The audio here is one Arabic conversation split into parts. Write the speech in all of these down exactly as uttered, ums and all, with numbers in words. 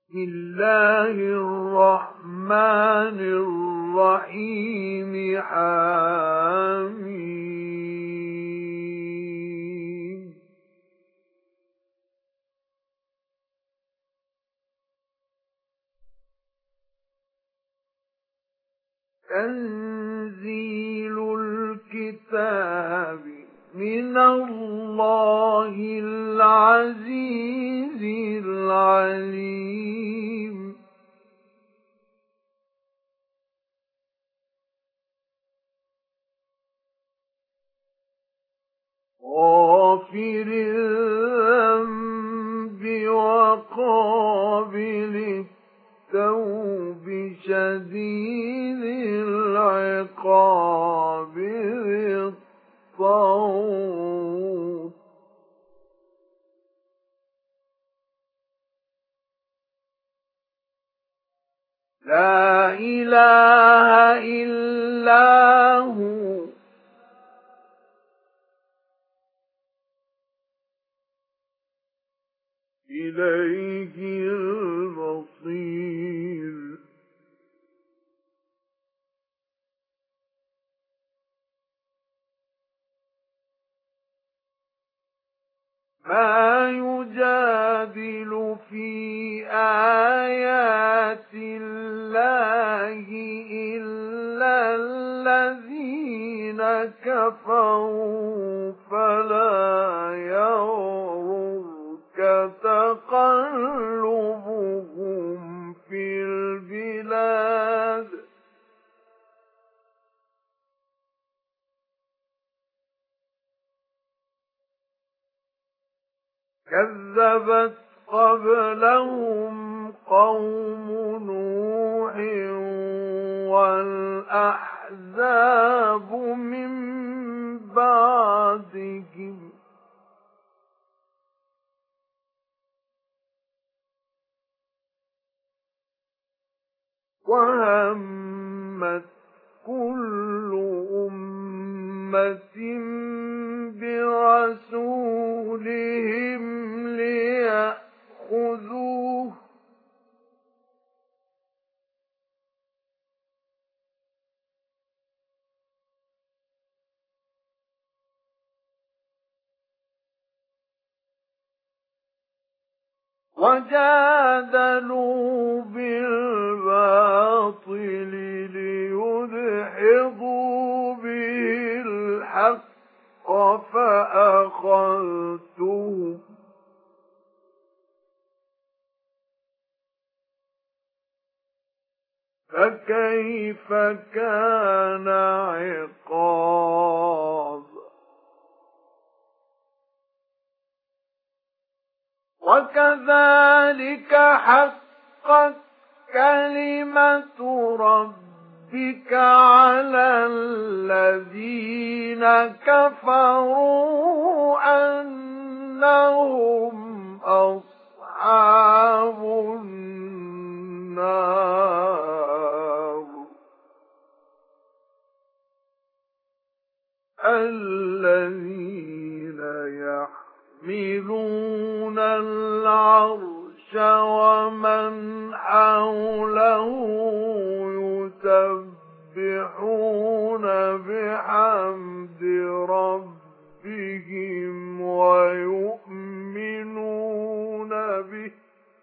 بسم الله الرحمن الرحيم حميم تنزيل الكتاب من الله العزيز العليم غافر الذنب وقابل التوب شديد العقاب ذي الطول لا إله إلا هو إليه المصير ما يجادل في آيات الله إلا الذين كفروا فلا يغررك تقلبهم في البلاد كذبت قبلهم قوم نوح والأحزاب من بعدهم وهمت كل أمة برسولهم ليأخذوه وجادلوا بالباطل ليدحضوا به الحق فأخذتهم فكيف كان عقاب وكذلك حقت كلمة ربك على الذين كفروا أنهم أصحاب النار الذين يحملون العرش ومن حوله يسبحون بحمد ربهم ويؤمنون به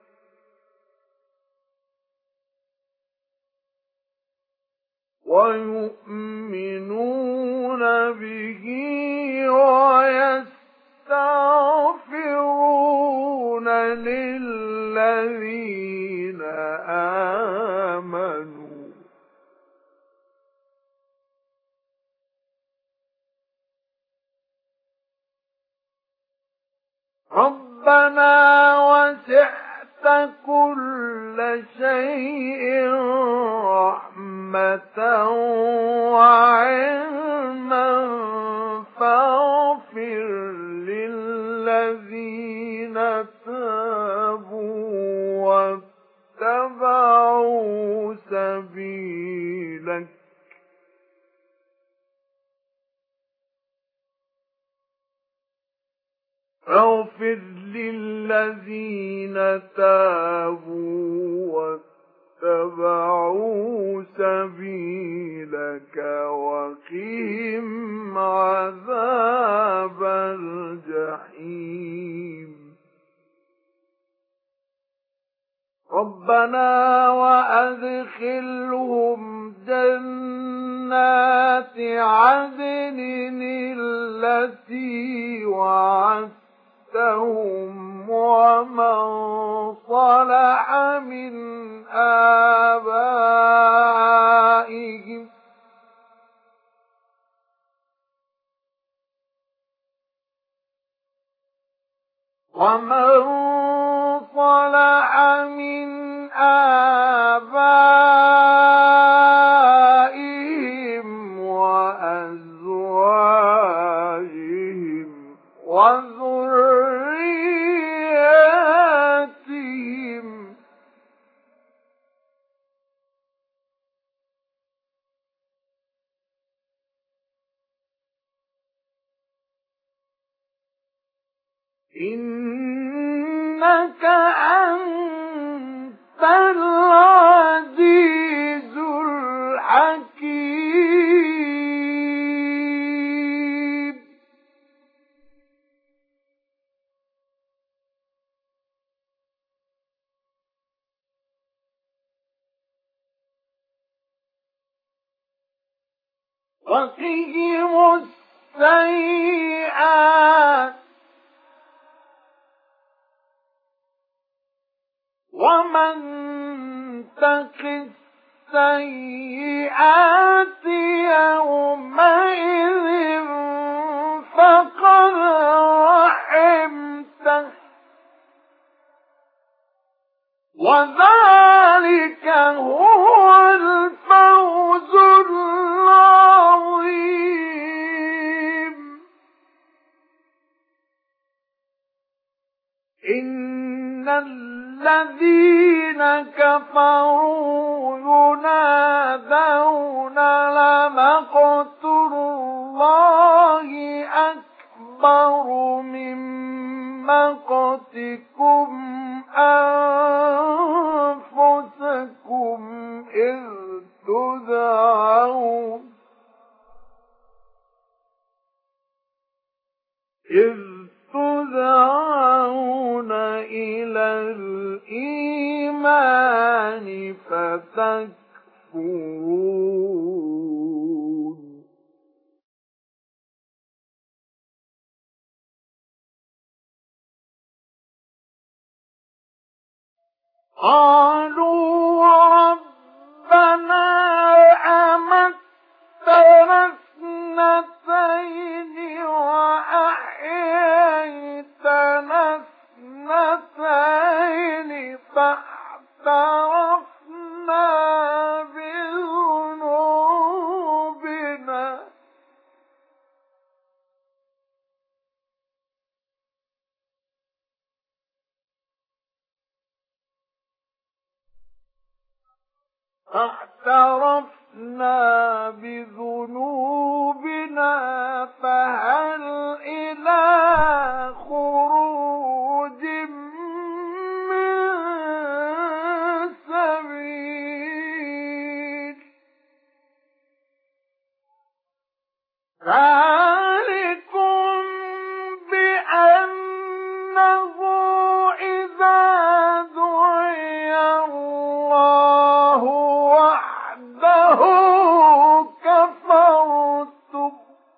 ويؤمنون به ويستغفرون للذين آمنوا ربنا وسعت كل شيء رحمة وعلما فاغفر للذين تابوا واتبعوا سبيلك اغفر للذين تابوا واتبعوا سبيلك وقهم عذاب الجحيم ربنا وأدخلهم جنات عدن التي وعدتهم ومن صلح من آبائهم ومن صلح من آبائهم وأزواجهم وذرياتهم إنك أنت العزيز الحكيم وقهم السيئات ومن تق السيئات يومئذ فقد رحمته وذلك هو الفوز العظيم إن الذين كفروا ينادون لمقت الله أكبر من مقتكم أنفسكم إذ تدعون إذ تدعون إلى الإيمان فتكفرون قالوا ربنا أمتنا اثنتين وأحييتنا اثنتين فاعترفنا بذنوبنا فاعترفنا بذنوبنا فهل إلى خروج من سبيل ذلكم بأنه إذا دعي الله وحده كفرتم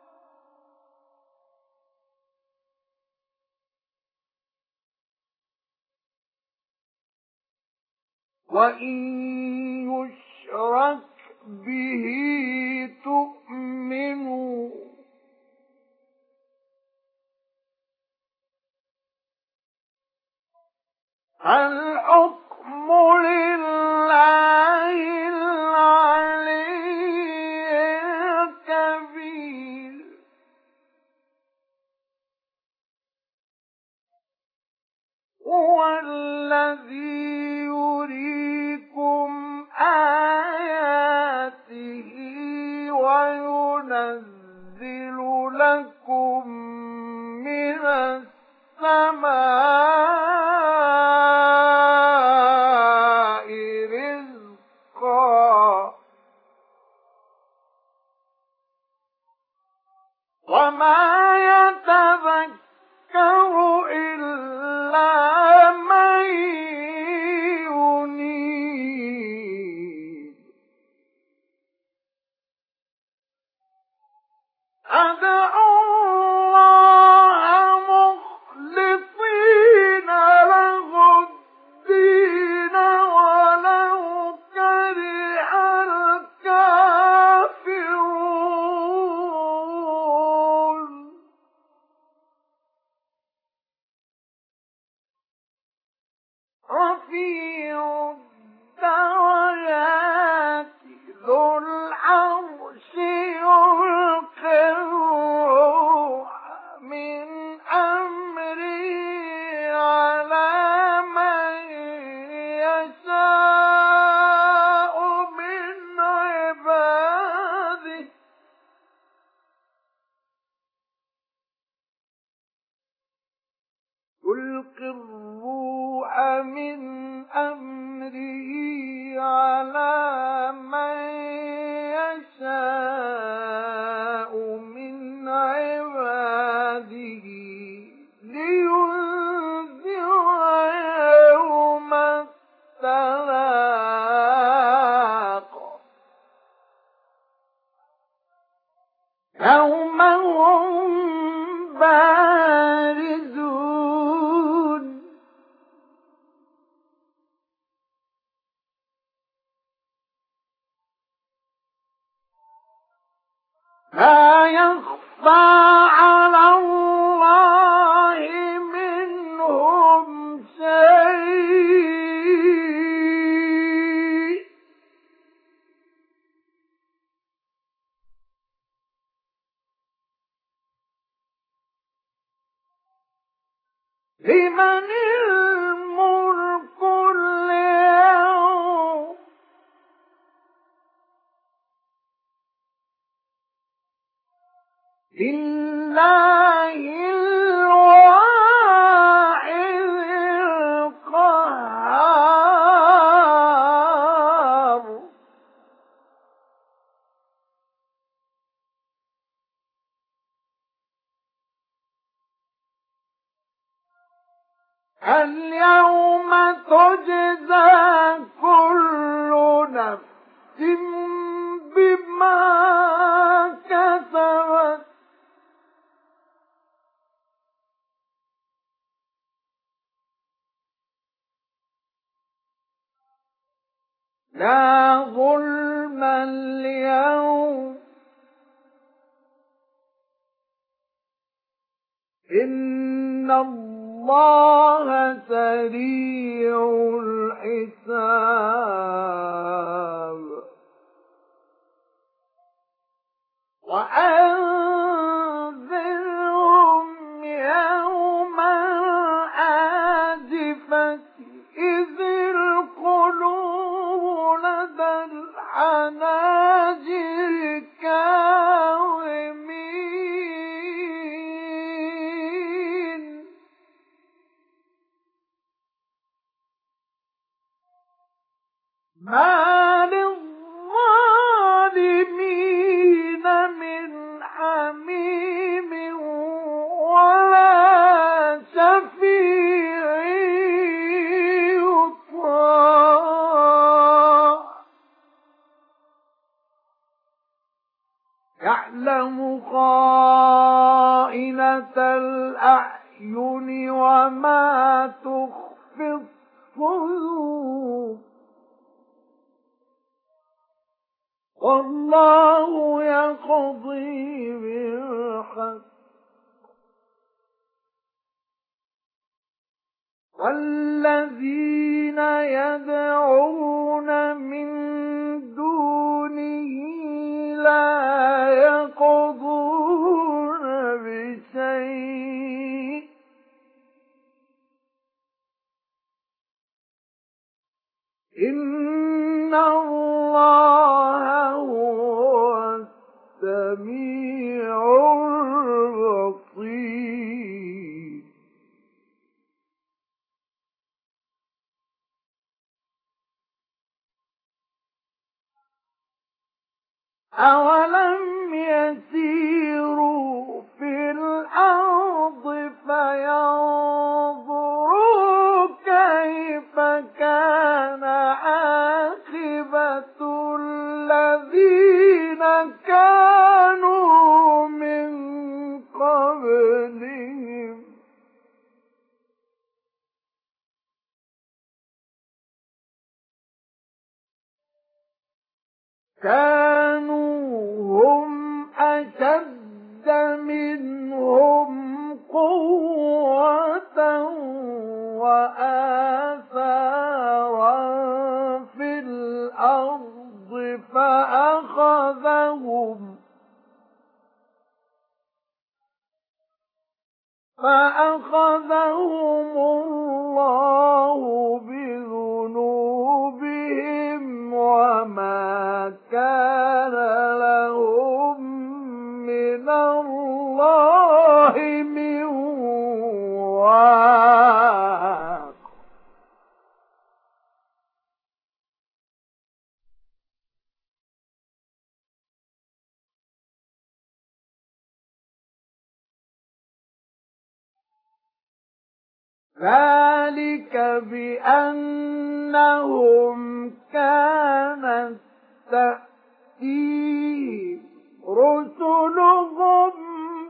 وإن يشرك به تؤمنوا الحكم لله العلي الكبير هو الذي يريكم آياته وينزل لكم من السماء رفيع الدرجات ذو العرش يلقي الروح من أمره على من يشاء من عباده يلقي الروح من أمره على من يشاء من عباده لينذر يوم التلاق يوم هم بارزون لا يخفى على الله منهم شيء لمن الملك اليوم لله الواحد القهار اليوم تجزى كل نفس بما كسبت لا ظلم اليوم إن الله سريع الحساب وأنذرهم يوم الآزفة إذ القلوب لدى الحناجر كاظمين ما للظالمين من حميم ولا شفيع يطاع يعلم خائنة الأعين وما تخفي الصدور والله يقضي بالحق والذين يدعون من دونه لا يقضون بشيء إن الله هو السميع البصير أولم يسيروا في الأرض فينظروا كيف كان عاقبة الذين كانوا من قبلهم كانوا هم أشد منهم قوة وآثارا فأخذهم الله بذنوبهم وما كان لهم من الله من واق. ذلك بأنهم كانت تأتيهم رسلهم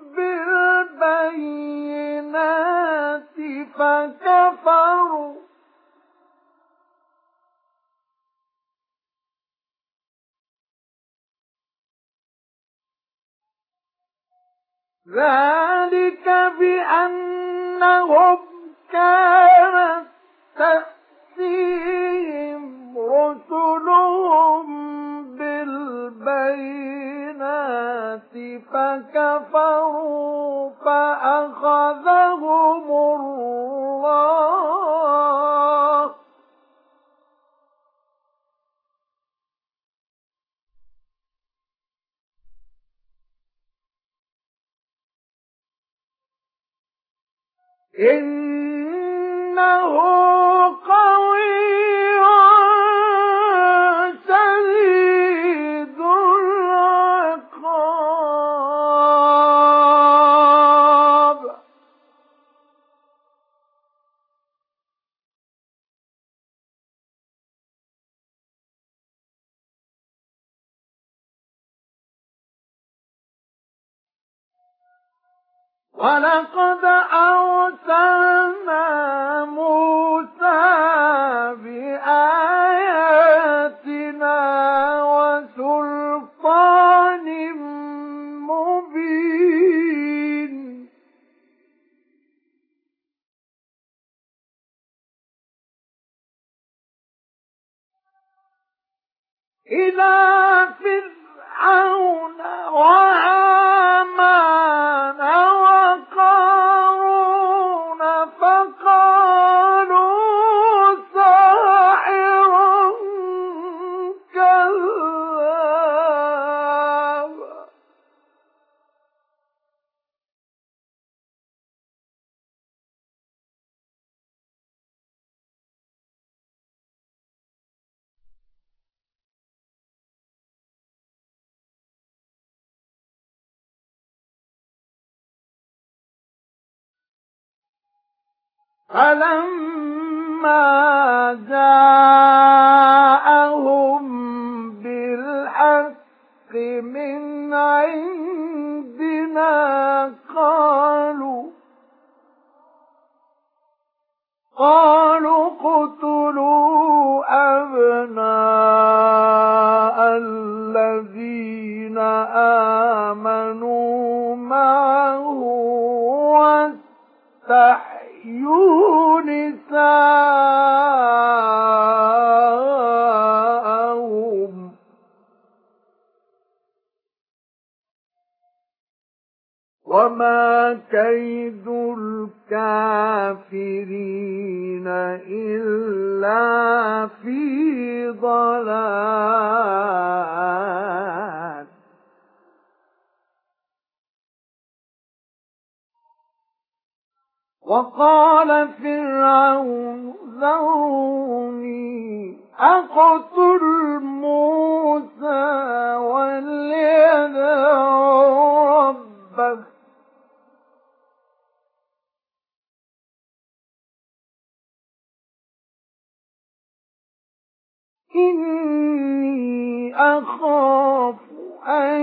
بالبينات فكفروا ذلك بأنهم كانت تأتيهم رسلهم بالبينات فكفروا فأخذهم الله إنه قوي شديد العقاب. ولقد أرسلنا موسى بآياتنا وسلطان مبين إلى فرعون وهامان وقارون فقالوا ساحر كذاب. فلما جاءهم بالحق من عندنا قالوا قالوا اقتلوا أبناء الذين آمنوا معه واستحيوا نساءهم وما كيد الكافرين إلا في ضلال. وقال فرعون ذروني أقتل موسى وليدع ربه إني أخاف أن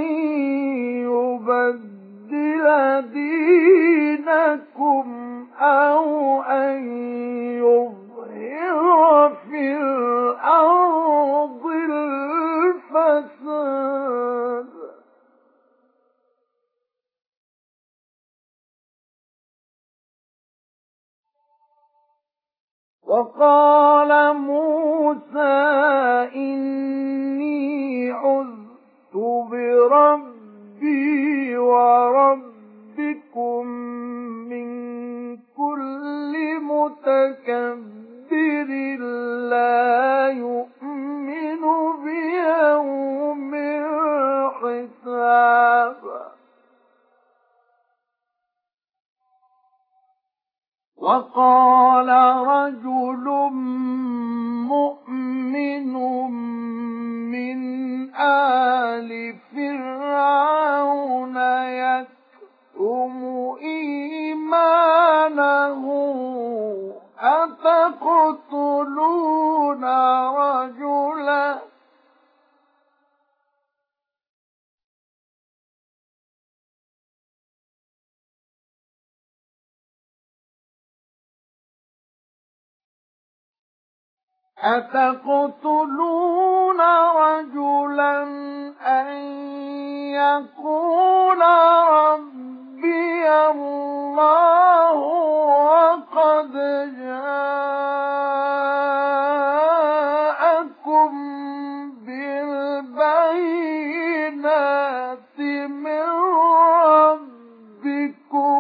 يبدل دينكم أو أن يظهر في الأرض الفساد. وقال موسى إني عذت بربي وربكم من رجل مؤمن من آل فرعون يكتم إيمانه أتقتلون رجلا أتقتلون رجلا أن يقول ربي الله وقد جاءكم بالبينات من ربكم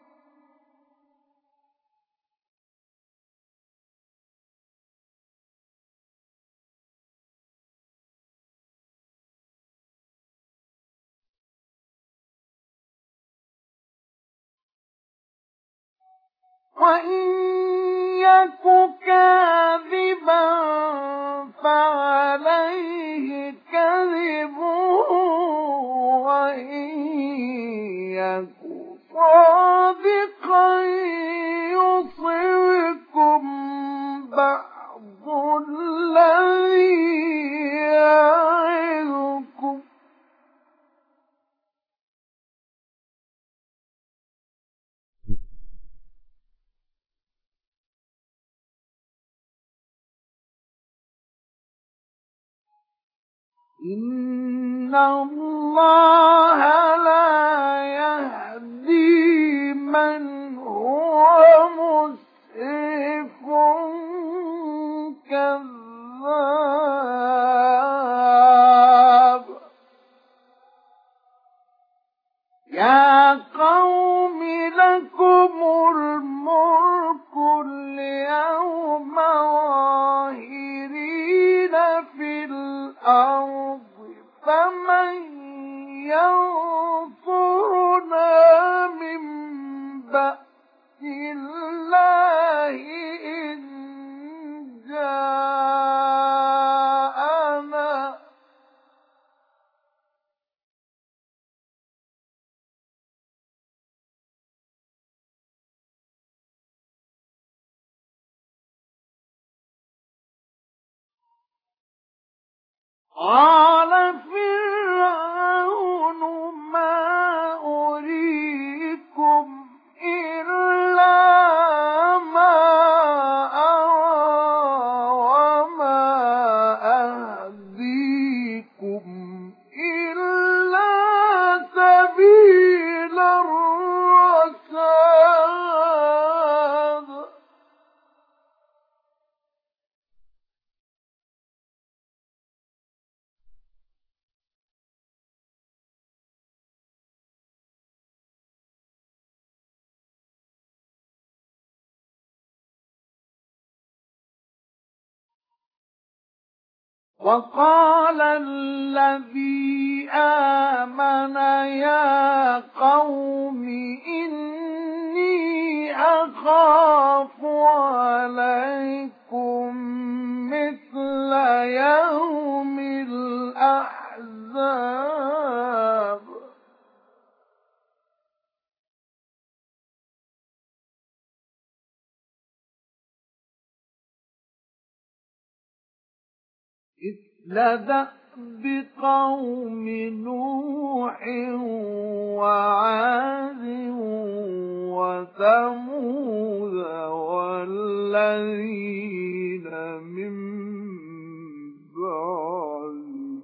وإن يك كاذبا فعليه كذبه وإن يك صادقا يصبكم بعض الذي يعظكم إن الله لا يهدي من هو مسرف كذاب يا قوم لكم الملك اليوم ظاهرين في الأرض فمن ينصرنا من بأس الله إن جاءنا قال فرعون ما أريكم إلا ما أرى وما أهديكم إلا سبيل الرشاد وقال الذي آمن يا قوم إني أخاف عليكم مثل يوم الأحزاب مثل دأب قوم نوح وعاد وثمود والذين من بعدهم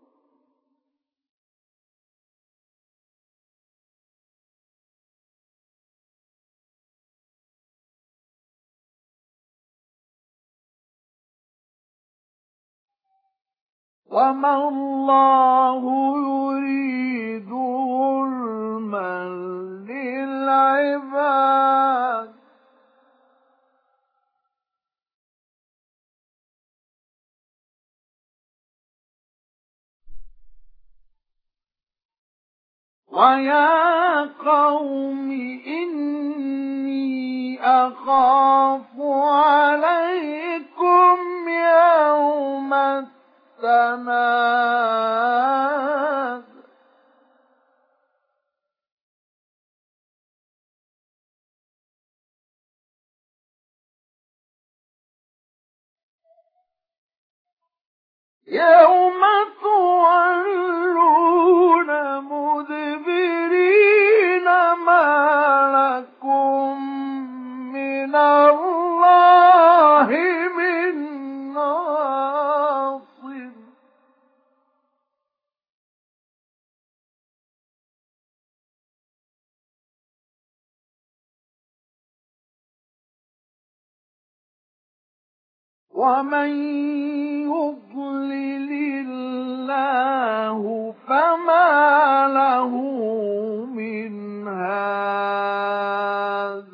وما الله يريد ظلما للعباد ويا قوم إني أخاف عليكم يوم التناد يوم تولون مدبرين ما لكم من الله من ناصر ومن يضلل الله فما له من هاد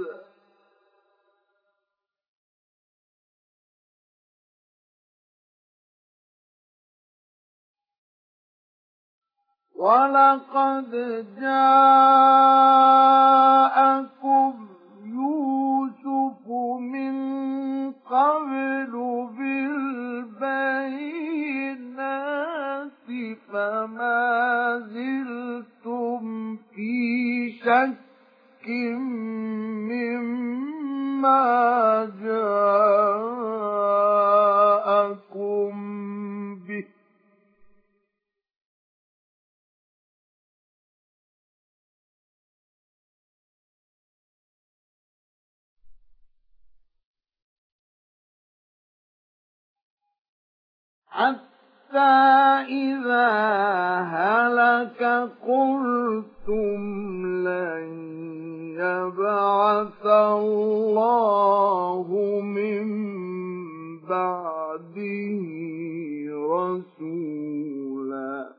ولقد جاءكم يوسف من قبل بالبينات فما زلتم في شك مما جاءكم به حتى إذا هلك قلتم لن يبعث الله من بعده رسولا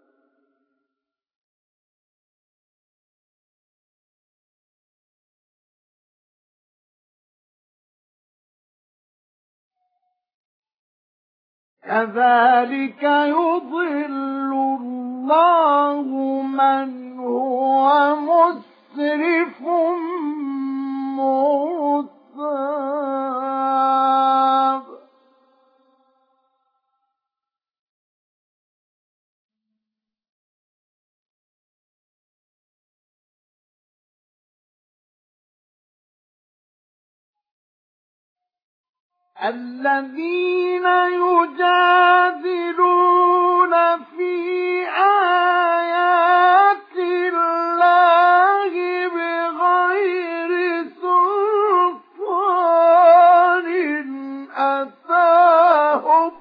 كذلك يضل الله من هو مسرف مرتاب الذين يجادلون في آيات الله بغير سلطان أتاهم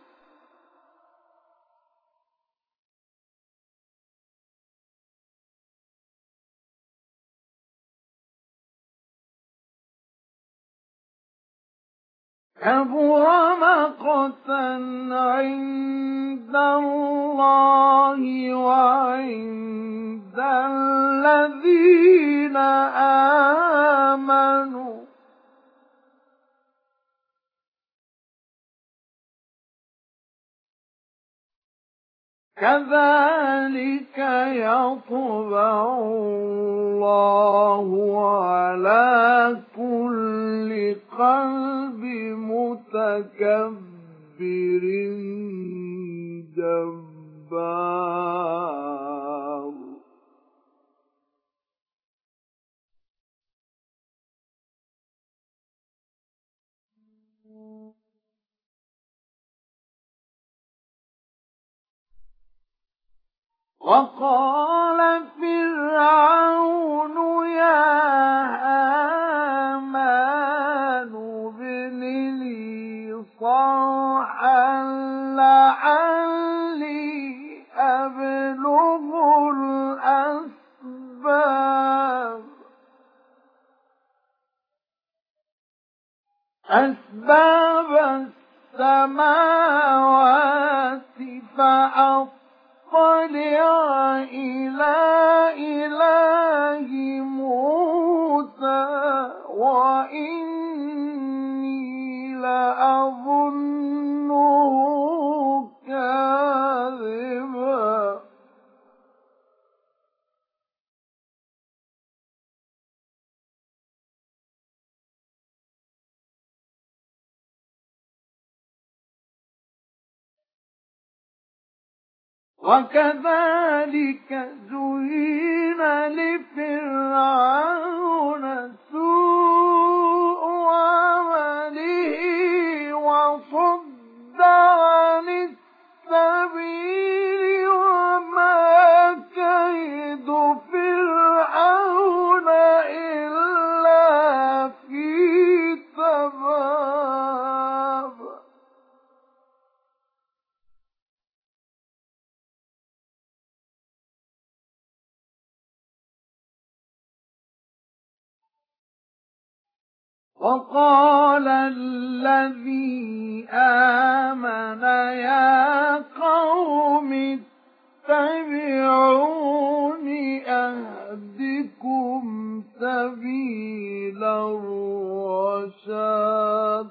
كبر مقتا عند الله وعند الذين آمنوا كذلك يطبع الله على كل قلب متكبر جبار وقال فرعون يا هامان ابن لي صرحا لعلي أبلغ الأسباب أسباب السماوات فأطلع إلى إله موسى وإني لأظنه كاذبا وكذلك زين لفرعون سوء عمله وصد عن السبيل وما كيد فرعون إلا في تباب. وقال الذي آمن يا قوم اتبعون أهدكم سبيل الرشاد.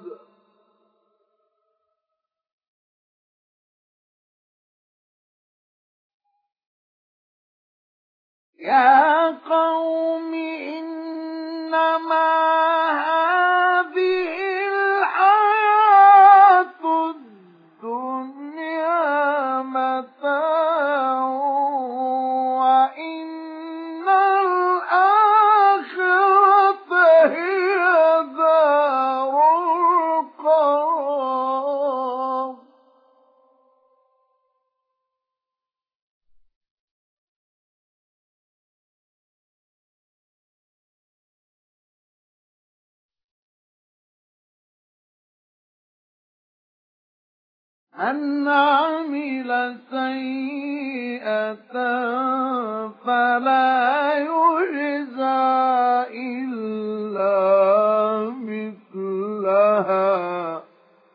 يا قوم إنما هذه الحياة الدنيا متاع وإن الآخرة هي دار القرار. من عمل سيئة فلا يجزى إلا مثلها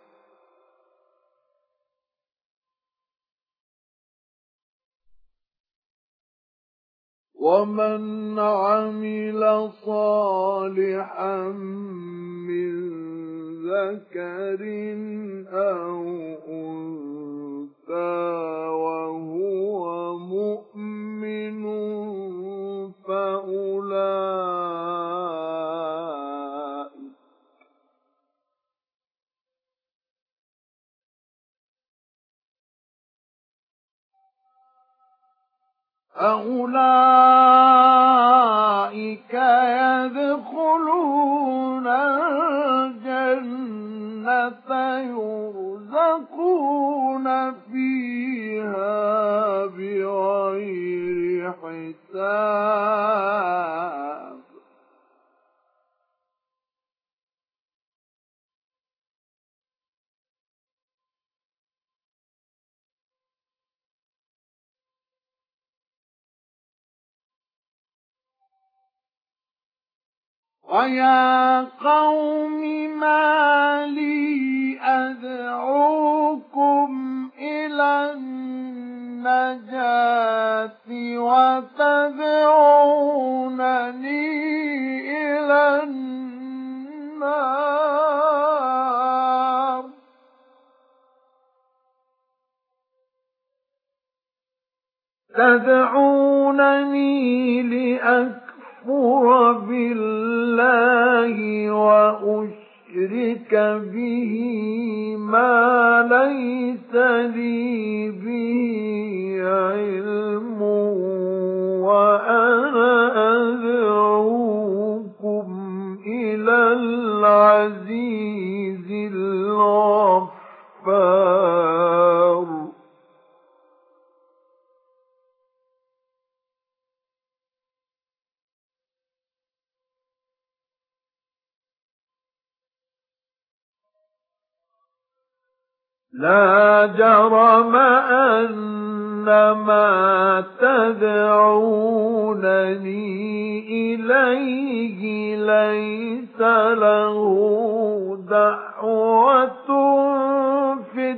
ومن عمل صالحا من ذكر أو أنثى وهو مؤمن فأولئك فأولئك يدخلون الجنة يرزقون فيها بغير حساب. ويا قوم ما لي أدعوكم إلى النجاة وتدعونني إلى النار. تدعونني لأكفر بالله وأشرك به ما ليس لي به علم وأنا أدعوكم إلى العزيز الغفار. لا جرم أن ما تدعونني إليه ليس له دعوة في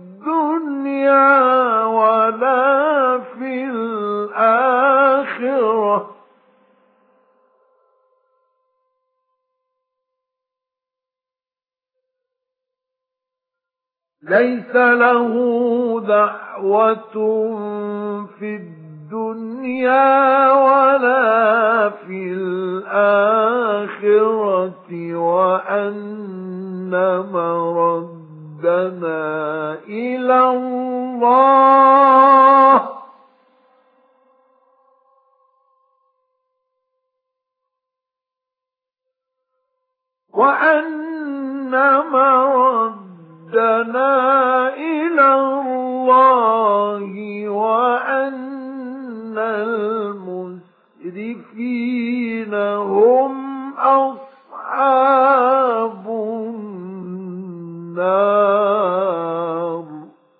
الدنيا ولا في الآخرة ليس له دعوة في الدنيا ولا في الآخرة وأن مردنا إلى الله وأن مردنا إلى الله وأن المسرفين هم أصحاب النار.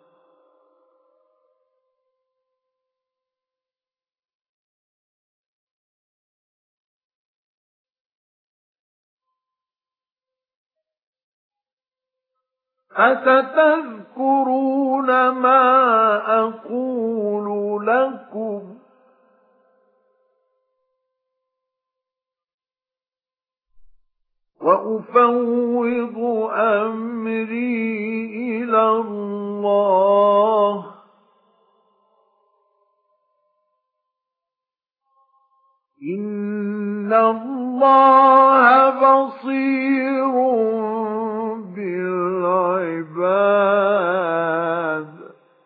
فستذكرون ما أقول لكم وأفوض أمري إلى الله إن الله بصير بالعباد.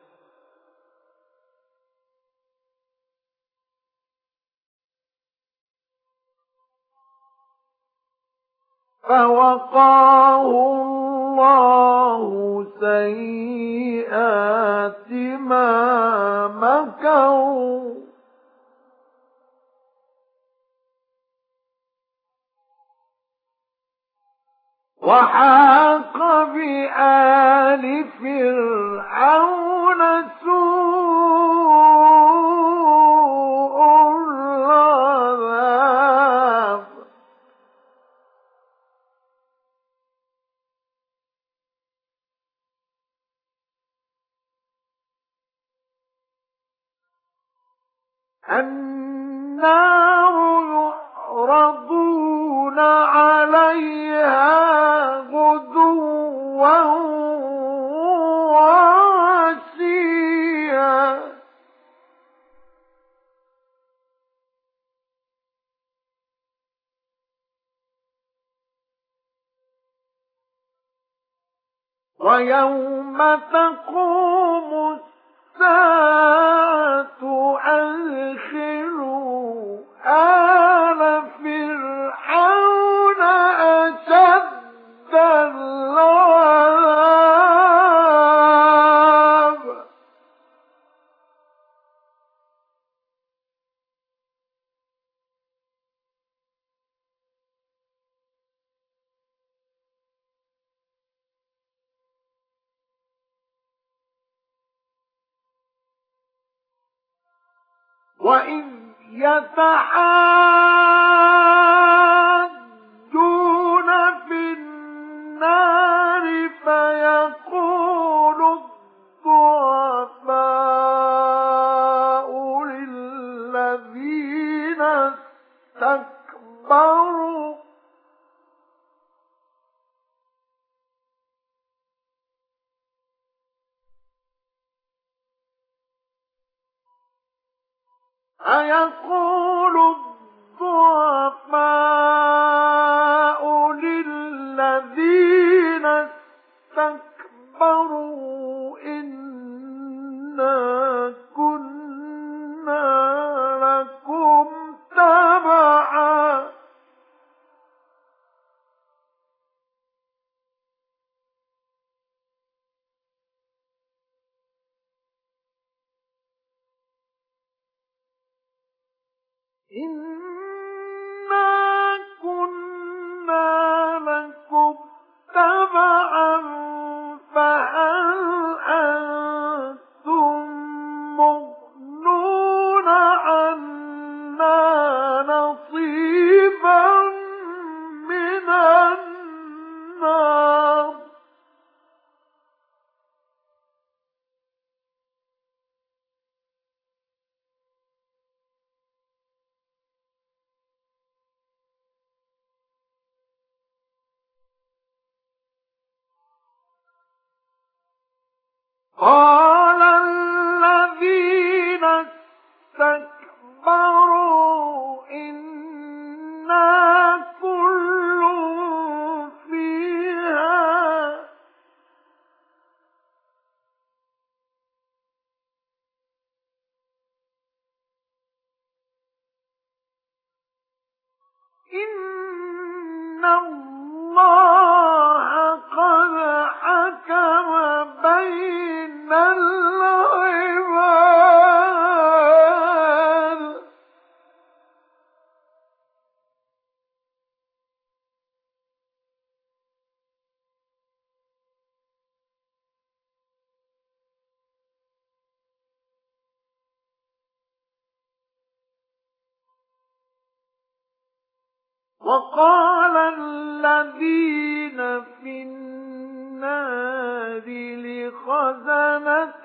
فوقاه الله سيئات ما مكروا وحاق بآل فرعون سوء العذاب النار يعرضون عليها غدوا وعشيا ويوم تقوم الساعة أدخلوا آل فرعون أشد العذاب. وإذ يتحاجون في النار فيقول الضعفاء للذين استكبروا أيقول الضعفاء للذين استكبروا إنا كنا لكم تبعا إنا كنا لكم تبعا فهل أنتم مغنون عنا نصيبا من النار. قال الذين استكبروا إنا كل فيها إن الله وقال الذين في النار لخزنة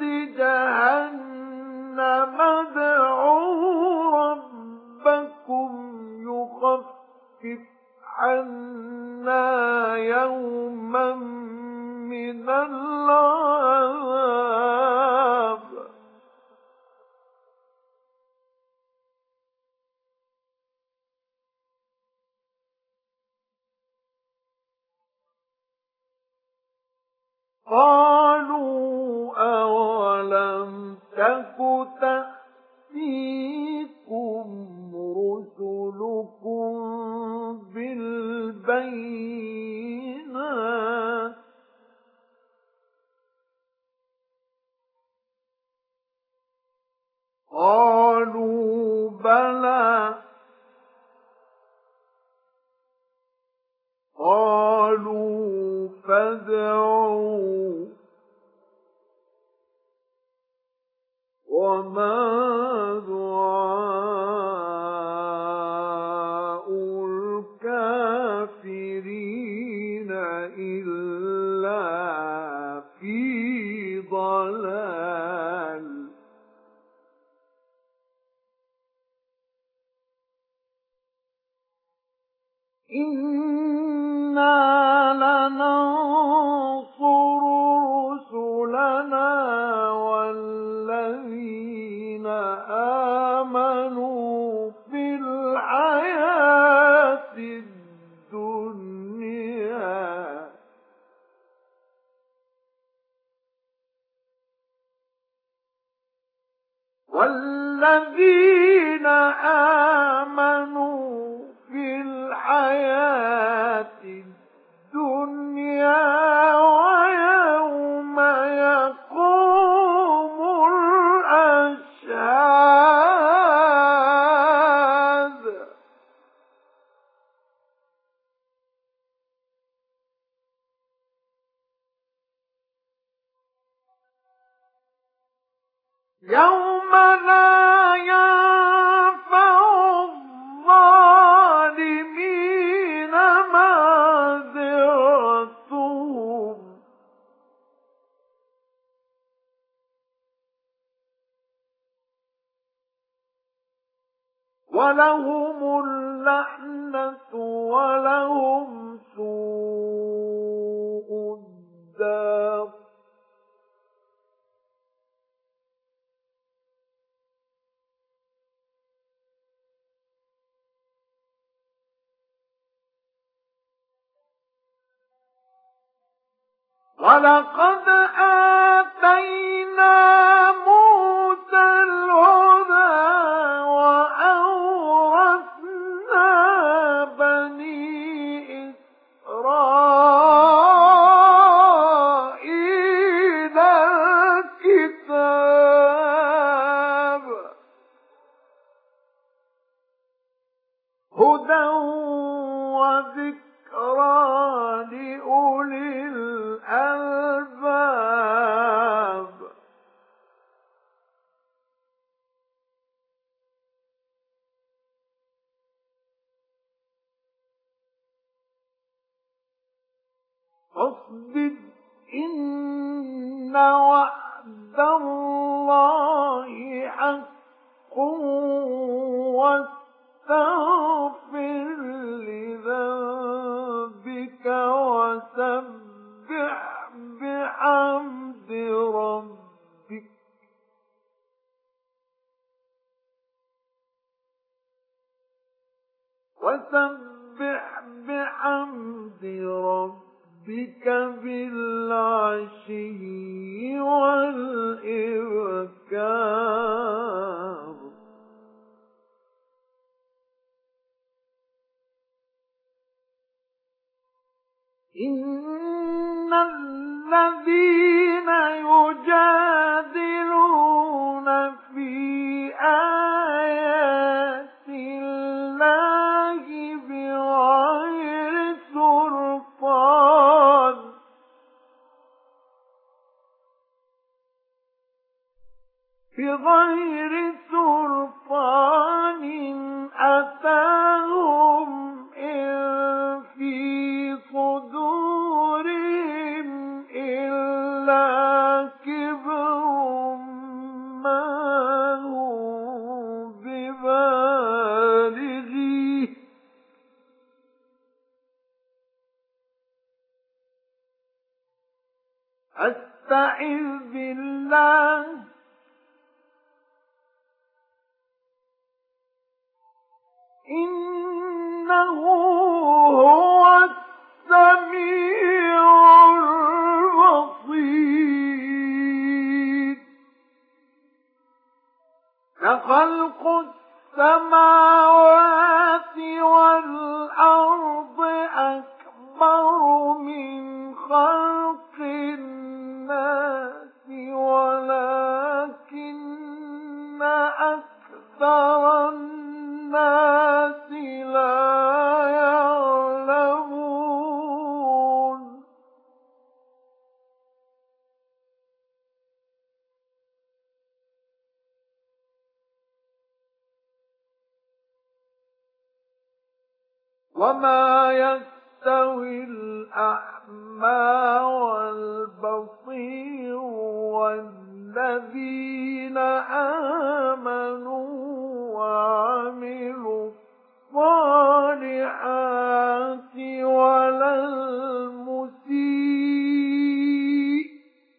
جهنم ادعوا ربكم يخفف عنا يوما من العذاب قالوا أولم تك تأتيكم رسلكم بالبينات قالوا بلى قالوا فادعوا وما دعاء الكافرين إلا في ضلال إنا لننصر رسلنا والذين آمنوا في الحياة الدنيا والذين آمنوا في الحياة الدنيا ويوم يقوم الأشهاد يوم لا ينفع الظالمين معذرتهم ولهم اللعنة ولهم سوء الدار ولقد آتينا موسى الهدى وأورثنا بني إسرائيل الكتاب هدى وذكرى لأولي الألباب فاصبر إن وعد الله حق واستغفر لذنبك وسبح بحمد ربك وسبح بحمد ربك بالعشي والإبكار إن الذين يجادلون في آيات الله بغير سلطان بغير سلطان أتاهم إن إِلَّا كِبْرٌ مَا هُمْ بِبَالِغِيهِ فَاسْتَعِذْ بِاللَّهِ إِنَّهُ هُوَ السَّمِيعُ الْبَصِيرُ لَخَلْقُ السَّمَاوَاتِ وَالْأَرْضِ أَكْبَرُ مِنْ خَلْقِ النَّاسِ وَلَكِنَّ أَكْثَرَ النَّاسِ لَا يَعْلَمُونَ وَمَا يَسْتَوِي الْأَعْمَى وَالْبَصِيرُ وَالَّذِينَ آمَنُوا وَعَمِلُوا الصَّالِحَاتِ وَلَا الْمُسِيءُ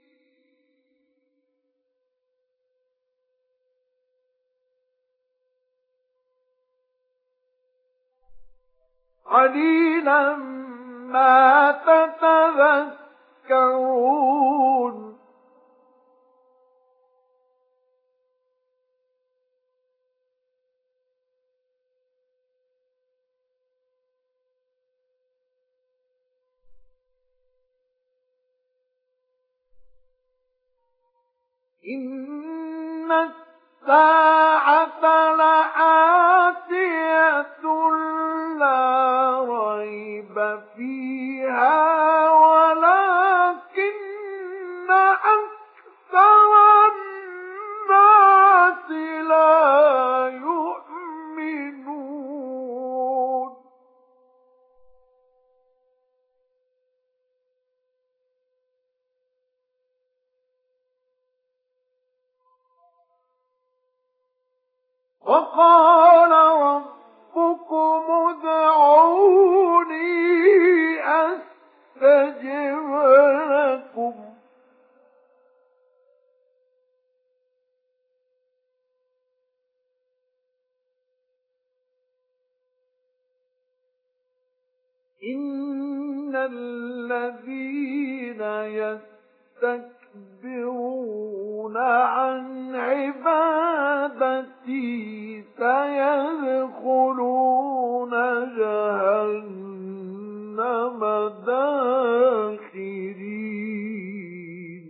قَلِيلًا مَا تَتَذَكَّرُونَ إِنَّ السَّاعَةَ لَآتِيَةٌ لَا رَيْبَ فِيهَا وَلَكِنَّ أَكْثَرَ النَّاسِ لَا يُؤْمِنُونَ وَقَالَ رَبُّكُمُ ادْعُونِي أَسْتَجِبْ لَكُمْ إِنَّ الَّذِينَ يَسْتَكْبِرُونَ عَنْ عِبَادَتِي سَيَدْخُلُونَ جَهَنَّمَ دَاخِرِينَ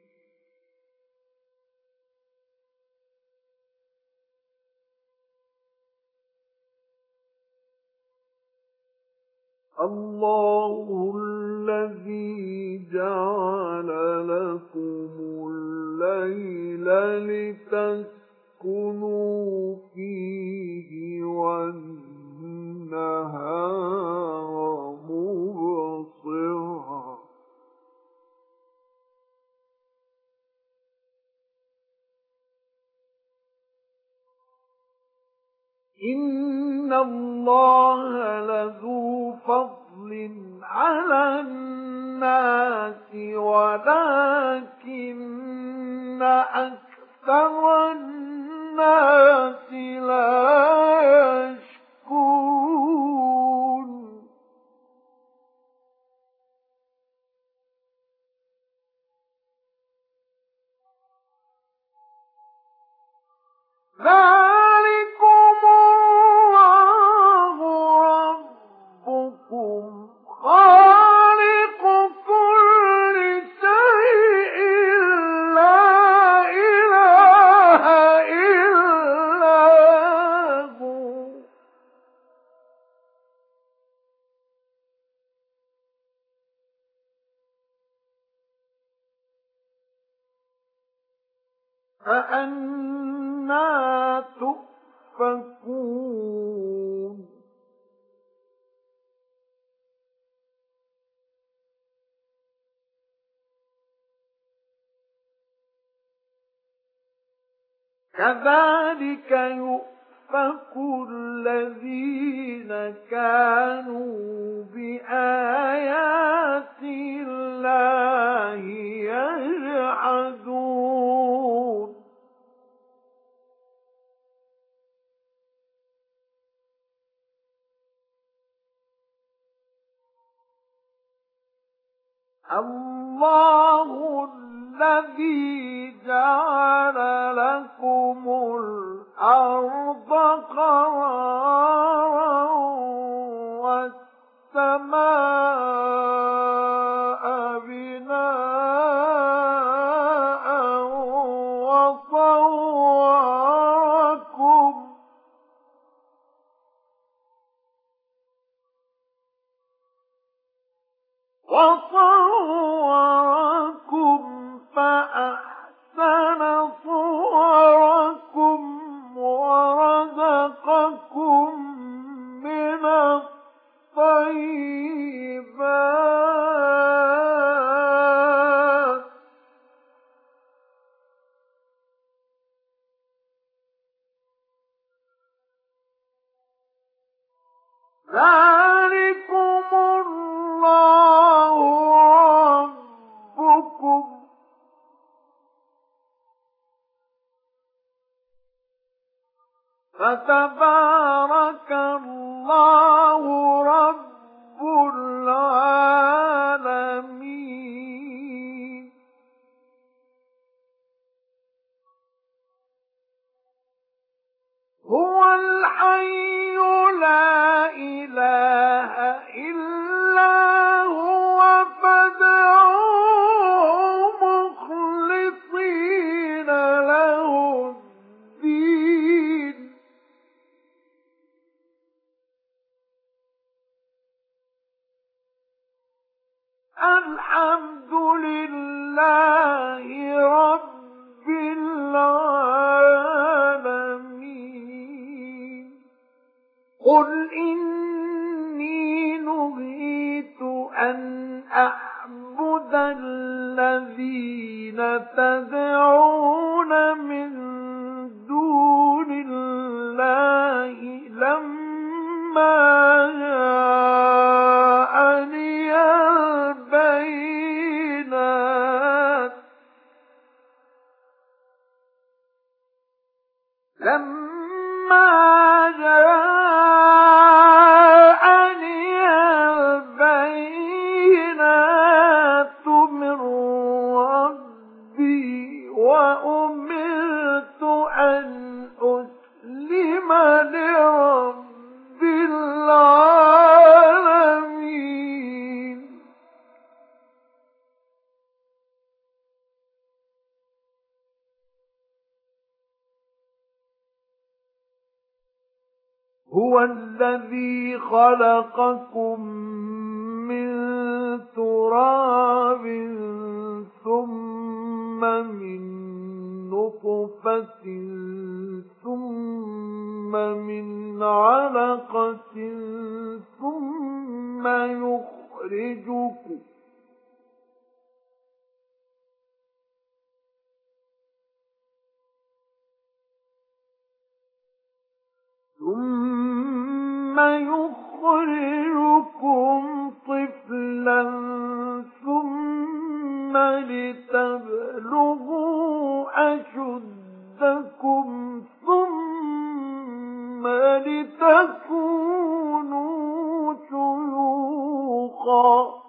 اللَّهُ الَّذِي جَعَلَ لَكُمُ اللَّيْلَ لِتَسْكُنُوا فِيهِ وَالنَّهَارَ مُبْصِرًا إِنَّ اللَّهَ لَذُو فَضْلٍ عَلَى النَّاسِ وَلَكِنَّ أَكْثَرَ النَّاسِ لَا يَشْكُرُونَ ذَلِكُمُ اللَّهُ رَبُّكُمْ خَالِقُ كُلِّ شَيْءٍ لَا إِلَٰهَ إِلَّا هُوَ فَأَنَّىٰ تُؤْفَكُونَ كذلك يؤفك الذين كانوا بآيات الله يجحدون الله الذي جعل لكم الأرض قرارا والسماء بناء وصوركم وصوركم فأحسن صوركم ورزقكم من الطيبات ذلكم الله ربكم فتبارك الله رب العالمين هو الحي لا إله إلا هو فادعوه مخلصين له الدين الحمد لله رب العالمين قل إني نهيت أن أعبد الذين تدعون من دون الله لما جاءني البينات لما جاءني البينات من ربي وأمرت أن أسلم لرب العالمين هو الذي خلقكم من تراب ثم من نطفة ثم من علقة ثم يخرجكم ثم يخرجكم طفلا ثم لتبلغوا أشدكم ثم لتكونوا شيوخا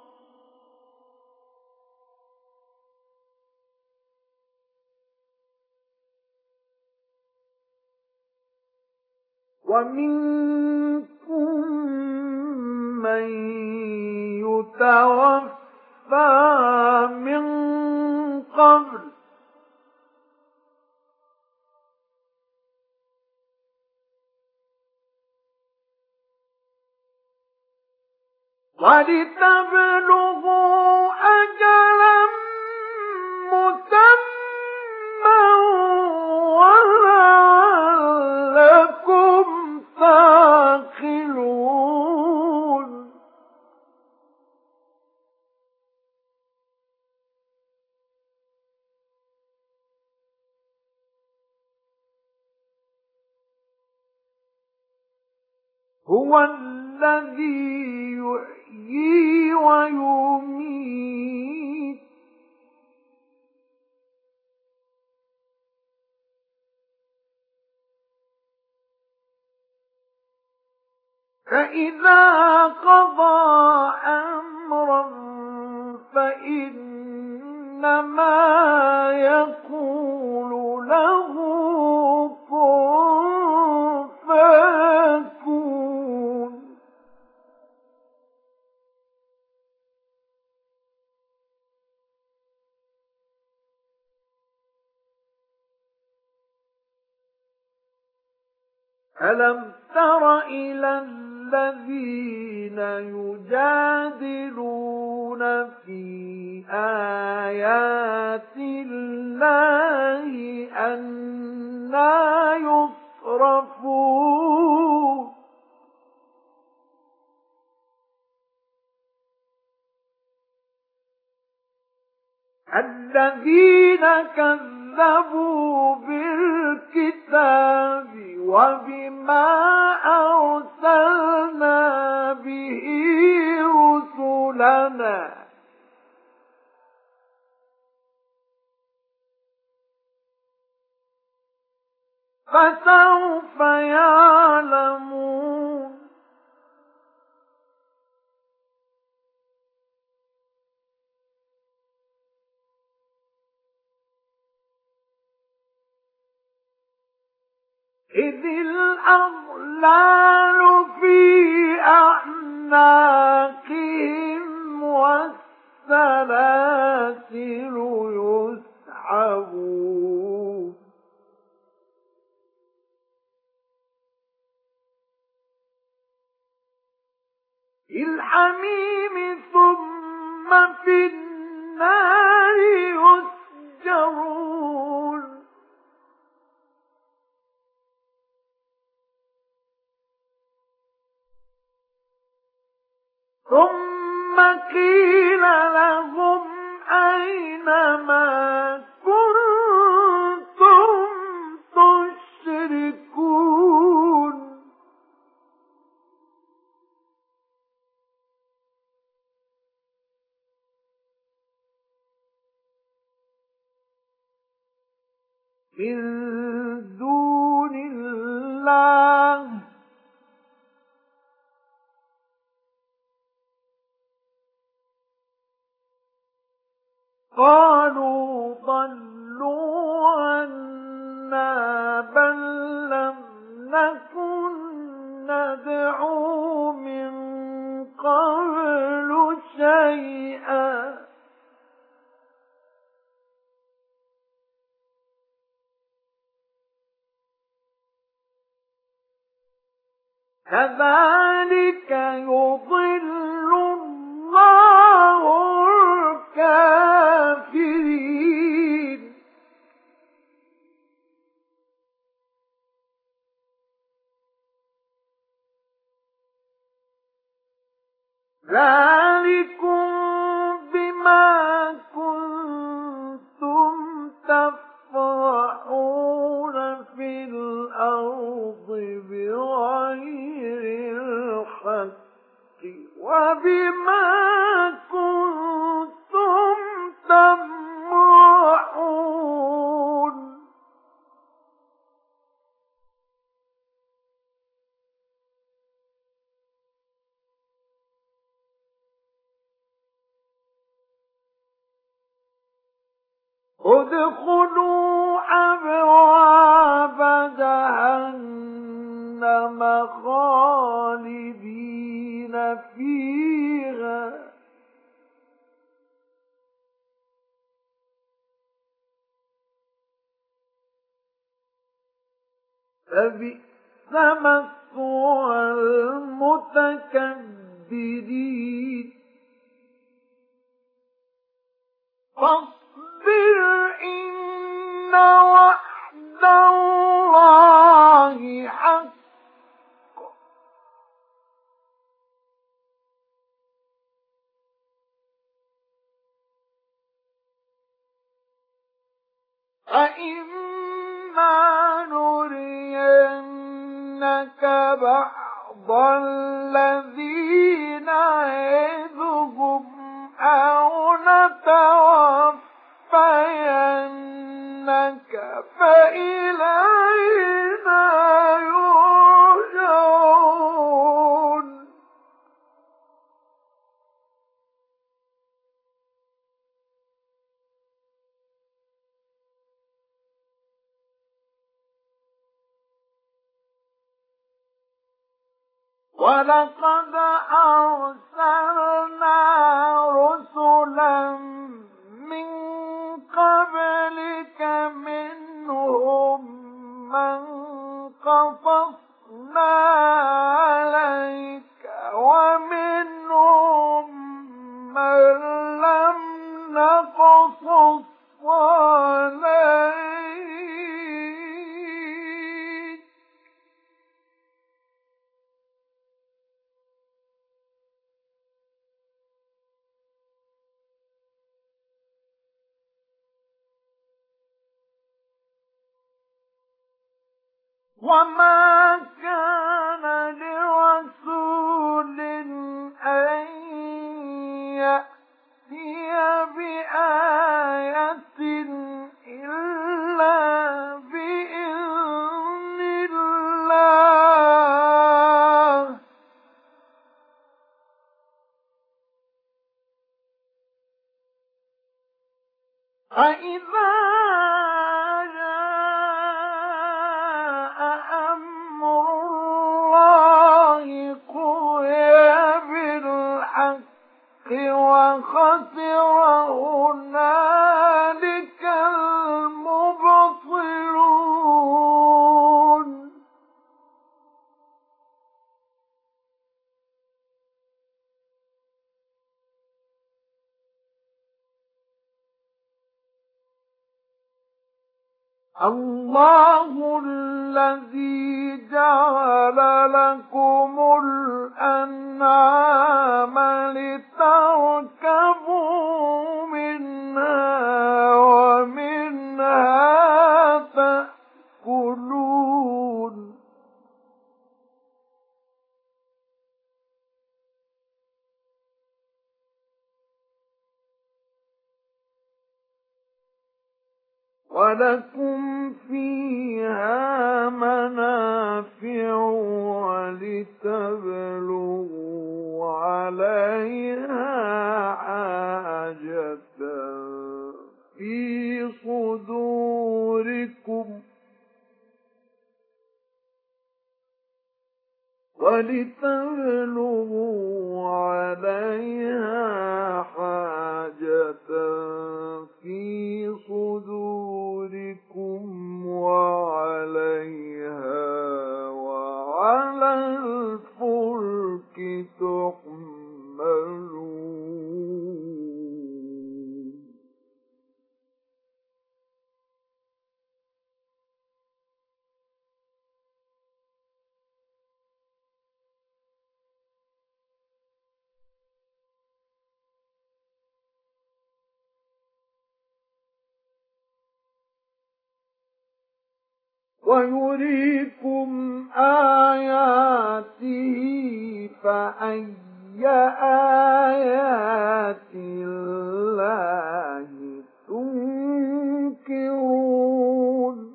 ومنكم من يتوفى من قبل ولتبلغوا أجلا مسمى ولعلكم تعقلون هُوَ الَّذِي يُحْيِي وَيُمِيتُ فَإِذَا قَضَى أَمْرًا فَإِنَّمَا يَقُولُ لَهُ كُن فَيَكُونُ. أَلَمْ تَرَ إِلَى الَّذِينَ يُجَادِلُونَ فِي آيَاتِ اللَّهِ أَنَّىٰ يُصْرَفُونَ الَّذِينَ كَذَّبُوا بِالْكِتَابِ وَبِمَا أَرْسَلْنَا بِهِ رُسُلَنَا فَسَوْفَ يَعْلَمُونَ. إِذِ الْأَغْلَالُ فِي أَعْنَاقِهِمْ وَالسَّلَاسِلُ يُسْحَبُونَ فِي الْحَمِيمِ ثُمَّ فِي النَّارِ يُسْجَرُونَ. ثُمَّ قِيلَ لَهُمْ أَيْنَ مَا كُنتُمْ تُشْرِكُونَ مِن دُونِ اللَّهِ قَالُوا ضَلُّوا عَنَّا بَل لَّمْ نَكُن نَّدْعُو مِن قَبْلُ شَيْئًا كَذَلِكَ يُضِلُّ اللَّهُ الْكَافِرِينَ. ذَلِكُمْ بِمَا كُنتُمْ تَفْرَحُونَ فِي الْأَرْضِ بِغَيْرِ الْحَقِّ وَبِمَا كُنتُمْ تَمْرَحُونَ. ادْخُلُوا أَبْوَابَ جَهَنَّمَ خَالِدِينَ فِيهَا فَبِئْسَ مَثْوَى الْمُتَكَبِّرِينَ. فاصبر إن وعد الله حق فإما نرينك بعض الذي نعدهم أو نتوفينك فإلينا يرجعون ولقد أرسلنا رسلا من قبلك منهم من قصصنا عليك ومنهم من لم نقصص عليك وما كان لرسول أن يأتي بآية إلا بإذن الله فإذا وخسر هنالك المبطلون الله الذي جعل لكم الأنعام لتركبوا منها ومنها تأكلون ولكم فيها منافع ولتبلغوا عليها حاجة في صدوركم ولتبلغوا عليها حاجة في صدوركم وعليها وعلى الفلك تحملون ويريكم آياته فأي آيات الله تنكرون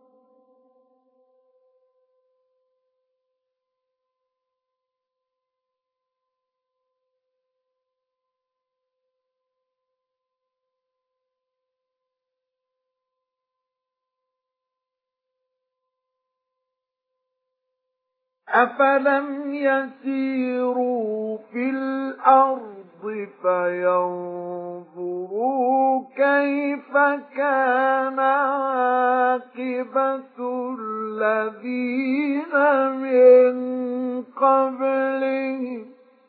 أفلم يسيروا في الأرض فينظروا كيف كان عاقبة الذين من قبلهم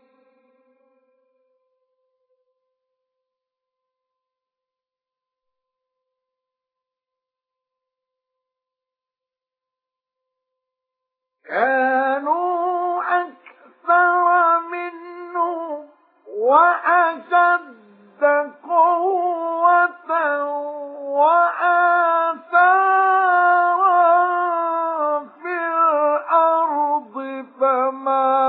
كانوا أكثر منهم وأشد قوة وآثارا في الأرض فما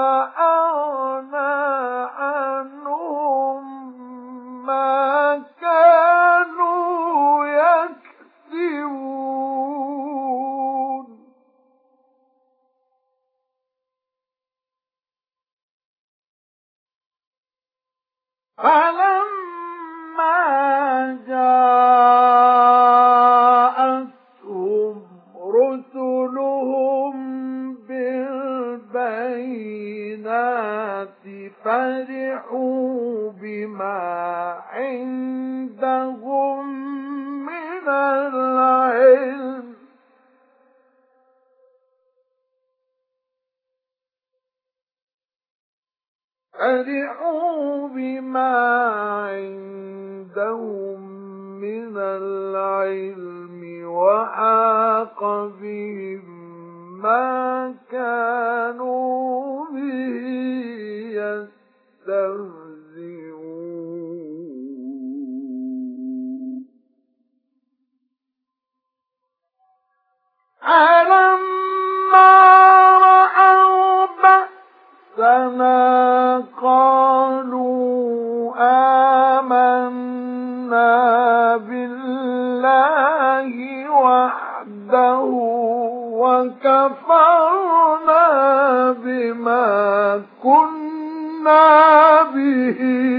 فرحوا بما عندهم من العلم وحاق بهم ما كانوا به يستهزئون فلما رأوا بأسنا قالوا آمنا بالله وحده وكفرنا بما كنا به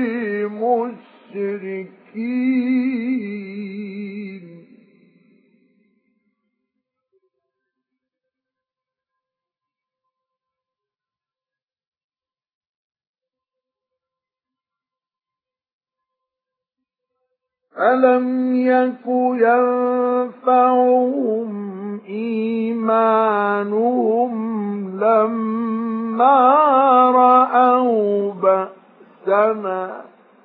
مشركين ألم يك ينفعهم إيمانهم لما رأوا بأسنا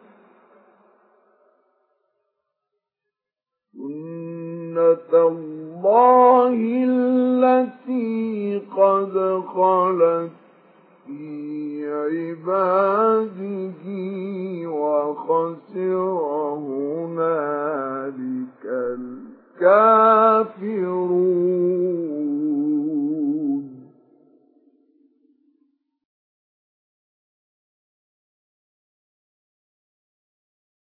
سنة الله التي قد خلت في عباده وخسر هنالك الكافرون